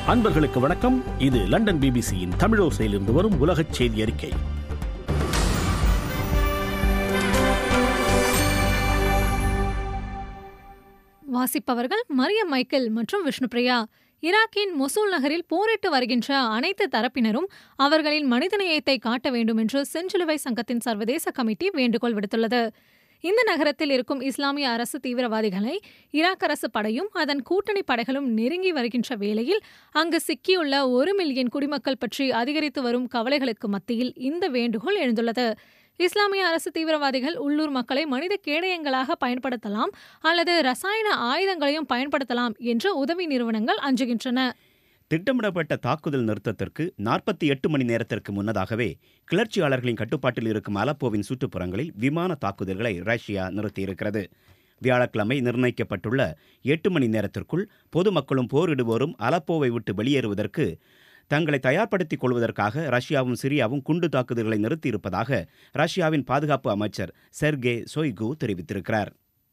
அன்பர்களுக்கு வணக்கம். இது லண்டன் பிபிசியின் தமிழோசையிலிருந்து வரும் உலகச் செய்தி அறிக்கை. வாசிப்பவர்கள் மரியம் மைக்கேல் மற்றும் விஷ்ணுபிரியா. ஈராக்கின் மொசூல் நகரில் போரிட்டு வருகின்ற அனைத்து தரப்பினரும் அவர்களின் மனிதநேயத்தை காட்ட வேண்டும் என்று செஞ்சிலுவை சங்கத்தின் சர்வதேச கமிட்டி வேண்டுகோள் விடுத்துள்ளது. இந்த நகரத்தில் இருக்கும் இஸ்லாமிய அரசு தீவிரவாதிகளை ஈராக் அரசு படையும் அதன் கூட்டணி படைகளும் நெருங்கி வருகின்ற வேளையில் அங்கு சிக்கியுள்ள 1 மில்லியன் குடிமக்கள் பற்றி அதிகரித்து வரும் கவலைகளுக்கு மத்தியில் இந்த வேண்டுகோள் எழுந்துள்ளது. இஸ்லாமிய அரசு தீவிரவாதிகள் உள்ளூர் மக்களை மனித கேடயங்களாக பயன்படுத்தலாம் அல்லது ரசாயன ஆயுதங்களையும் பயன்படுத்தலாம் என்று உதவி நிறுவனங்கள் அஞ்சுகின்றன. திட்டமிடப்பட்ட தாக்குதல் நிறுத்தத்திற்கு 48 மணி நேரத்திற்கு முன்னதாகவே கிளர்ச்சியாளர்களின் கட்டுப்பாட்டில் இருக்கும் அலப்போவின் சுற்றுப்புறங்களில் விமான தாக்குதல்களை ரஷ்யா நிறுத்தியிருக்கிறது. வியாழக்கிழமை நிர்ணயிக்கப்பட்டுள்ள 8 மணி நேரத்திற்குள் பொதுமக்களும் போரிடுவோரும் அலப்போவை விட்டு வெளியேறுவதற்கு தங்களை தயார்படுத்திக் கொள்வதற்காக ரஷ்யாவும் சிரியாவும் குண்டு தாக்குதல்களை நிறுத்தியிருப்பதாக ரஷ்யாவின் பாதுகாப்பு அமைச்சர் செர்கே சொய்கு தெரிவித்திருக்கிறார்.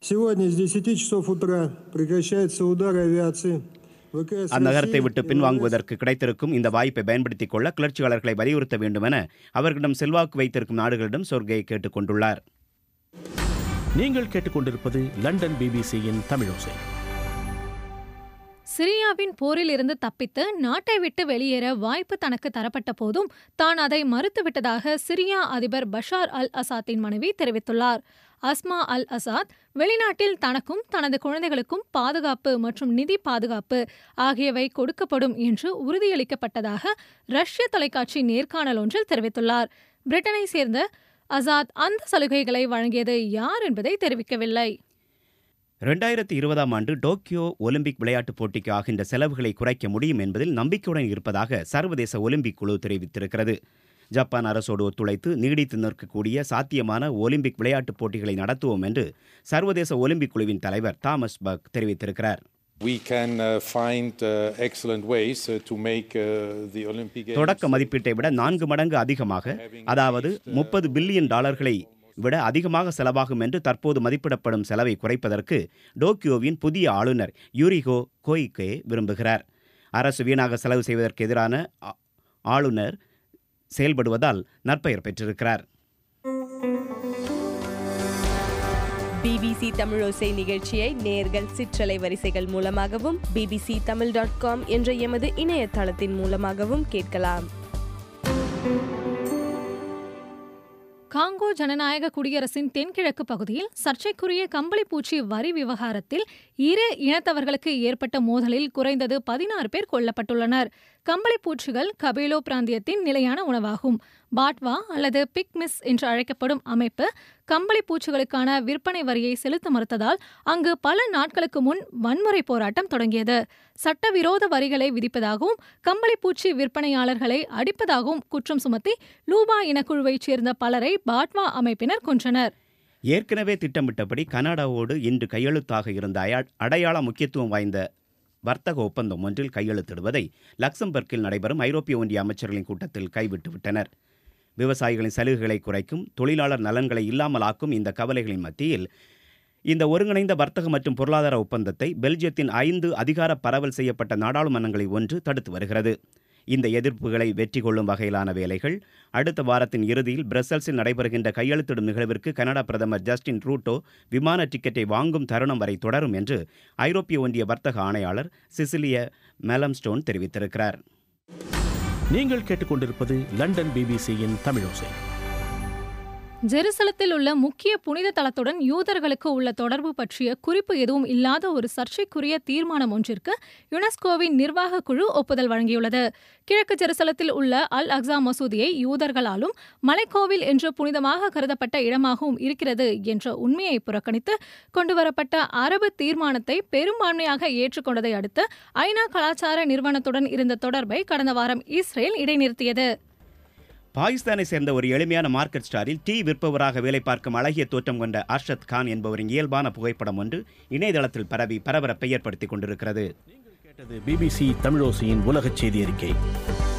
அந்நகரத்தை விட்டு பின்வாங்குவதற்கு கிடைத்திருக்கும் இந்த வாய்ப்பை பயன்படுத்திக் கொள்ள கிளர்ச்சியாளர்களை வலியுறுத்த வேண்டும் என அவர்களிடம் செல்வாக்கு வைத்திருக்கும் நாடுகளிடம் சொர்கே கேட்டுக் கொண்டுள்ளார். நீங்கள் கேட்டுக்கொண்டிருப்பது லண்டன் பிபிசியின் தமிழோசை. சிரியாவின் போரில் இருந்து தப்பித்து நாட்டை விட்டு வெளியேற வாய்ப்பு தனக்கு தரப்பட்ட போதும் தான் அதை மறுத்துவிட்டதாக சிரியா அதிபர் பஷார் அல் அசாத்தின் மனைவி தெரிவித்துள்ளார். அஸ்மா அல் அசாத் வெளிநாட்டில் தனக்கும் தனது குழந்தைகளுக்கும் பாதுகாப்பு மற்றும் நிதி பாதுகாப்பு ஆகியவை கொடுக்கப்படும் என்று உறுதியளிக்கப்பட்டதாக ரஷ்ய தொலைக்காட்சி நேர்காணல் ஒன்றில் தெரிவித்துள்ளார். பிரிட்டனை சேர்ந்த அசாத் அந்த சலுகைகளை வழங்கியது யார் என்பதை தெரிவிக்கவில்லை. 2020ஆம் ஆண்டு டோக்கியோ ஒலிம்பிக் விளையாட்டுப் போட்டிக்கு ஆகின்ற செலவுகளை குறைக்க முடியும் என்பதில் நம்பிக்கையுடன் இருப்பதாக சர்வதேச ஒலிம்பிக் குழு தெரிவித்திருக்கிறது. ஜப்பான் அரசோடு ஒத்துழைத்து நீடித்து நிற்கக்கூடிய சாத்தியமான ஒலிம்பிக் விளையாட்டுப் போட்டிகளை நடத்துவோம் என்று சர்வதேச ஒலிம்பிக் குழுவின் தலைவர் தாமஸ் பக் தெரிவித்திருக்கிறார். தொடக்க மதிப்பீட்டை விட 4 மடங்கு அதிகமாக, அதாவது $30 பில்லியன் விட அதிகமாக செலவாகும் என்று தற்போது மதிப்பிடப்படும் செலவை குறைப்பதற்கு டோக்கியோவின் புதிய ஆளுநர் யூரிகோ கோய்கே விரும்புகிறார். அரசு வீணாக செலவு செய்வதற்கு எதிரான ஆளுநர் செயல்படுவதால் நற்பெயர் பெற்றிருக்கிறார். பிபிசி தமிழோசை நிகழ்ச்சியை நேயர்கள் சிற்றலை வரிசைகள் மூலமாகவும் bbctamil.com என்ற எமது இணையதளத்தின் மூலமாகவும் கேட்கலாம். காங்கோ ஜனநாயக குடியரசின் தென்கிழக்கு பகுதியில் சர்ச்சைக்குரிய கம்பளிப்பூச்சி வரி விவகாரத்தில் இரு இனத்தவர்களுக்கு ஏற்பட்ட மோதலில் குறைந்தது 16 பேர் கொல்லப்பட்டுள்ளனர். கம்பளிப்பூச்சிகள் கபேலோ பிராந்தியத்தின் நிலையான உணவாகும். பாட்வா அல்லது பிக்மிஸ் என்று அழைக்கப்படும் அமைப்பு கம்பளிப்பூச்சிகளுக்கான விற்பனை வரியை செலுத்த மறுத்ததால் அங்கு பல நாட்களுக்கு முன் வன்முறை போராட்டம் தொடங்கியது. சட்டவிரோத வரிகளை விதிப்பதாகவும் கம்பளிப்பூச்சி விற்பனையாளர்களை அடிப்பதாகவும் குற்றம் சுமத்தி லூபா இனக்குழுவைச் சேர்ந்த பலரை பாட்வா அமைப்பினர் கொன்றனர். ஏற்கனவே திட்டமிட்டபடி கனடாவோடு இன்று கையெழுத்தாக இருந்த அடையாள முக்கியத்துவம் வாய்ந்த வர்த்தக ஒப்பந்தம் ஒன்றில் கையெழுத்திடுவதை லக்சம்பர்க்கில் நடைபெறும் ஐரோப்பிய ஒன்றிய அமைச்சர்களின் கூட்டத்தில் கைவிட்டுவிட்டனர். விவசாயிகளின் சலுகைகளை குறைக்கும், தொழிலாளர் நலன்களை இல்லாமலாக்கும் இந்த கவலைகளின் மத்தியில் இந்த ஒருங்கிணைந்த வர்த்தக மற்றும் பொருளாதார ஒப்பந்தத்தை பெல்ஜியத்தின் 5 அதிகார பரவல் செய்யப்பட்ட நாடாளுமன்றங்களில் ஒன்று தடுத்து வருகிறது. இந்த எதிர்ப்புகளை வெற்றி கொள்ளும் வகையிலான வேலைகள் அடுத்த வாரத்தின் இறுதியில் பிரசல்ஸில் நடைபெறுகின்ற கையெழுத்திடும் நிகழ்விற்கு கனடா பிரதமர் ஜஸ்டின் ட்ரூடோ விமான டிக்கெட்டை வாங்கும் தருணம் வரை தொடரும் என்று ஐரோப்பிய ஒன்றிய வர்த்தக ஆணையாளர் சிசிலியா மெலம்ஸ்டோன் தெரிவித்திருக்கிறார். நீங்கள் கேட்டுக்கொண்டிருப்பது லண்டன் பிபிசியின் தமிழோசை. ஜெருசலத்தில் உள்ள முக்கிய புனித தலத்துடன் யூதர்களுக்கு உள்ள தொடர்பு பற்றிய குறிப்பு எதுவும் இல்லாத ஒரு சர்ச்சைக்குரிய தீர்மானம் ஒன்றிற்கு யுனெஸ்கோவின் நிர்வாக குழு ஒப்புதல் வழங்கியுள்ளது. கிழக்கு ஜெருசலத்தில் உள்ள அல் அக்ஸா மசூதியை யூதர்களாலும் மலைக்கோவில் என்று புனிதமாக கருதப்பட்ட இடமாகவும் இருக்கிறது என்ற உண்மையை புறக்கணித்து கொண்டுவரப்பட்ட அரபு தீர்மானத்தை பெரும்பான்மையாக ஏற்றுக்கொண்டதை அடுத்து ஐநா கலாச்சார நிறுவனத்துடன் இருந்த தொடர்பை கடந்த வாரம் இஸ்ரேல் இடைநிறுத்தியது. பாகிஸ்தானை சேர்ந்த ஒரு எளிமையான மார்க்கெட் ஸ்டாரில் டீ விற்பவராக வேலை பார்க்கும் அழகிய தோற்றம் கொண்ட அர்ஷத் கான் என்பவரின் இயல்பான புகைப்படம் ஒன்று இணையதளத்தில் பரவி பரபரப்பை ஏற்படுத்திக் கொண்டிருக்கிறது. நீங்கள் கேட்டது பிபிசி தமிழோசையின் உலகச் செய்தி அறிக்கை.